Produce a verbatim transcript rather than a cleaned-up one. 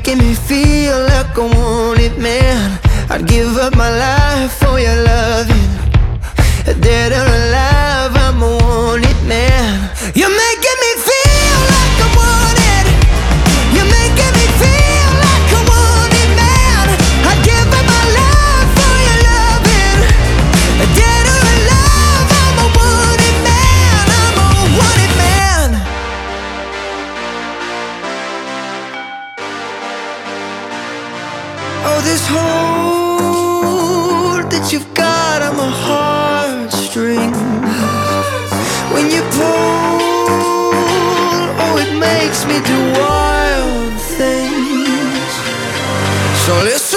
making me feel like a wanted man. I'd give up my life for your loving. Dead or alive, I'm a wanted man. You're making me feel like I'm wanted. You're making me feel like a wanted man. I'd give up my life for your loving. Dead or alive, I'm a wanted man. I'm a wanted man. Oh, this hold that you've got on my heartstrings. When you pull, oh, it makes me do wild things. So listen.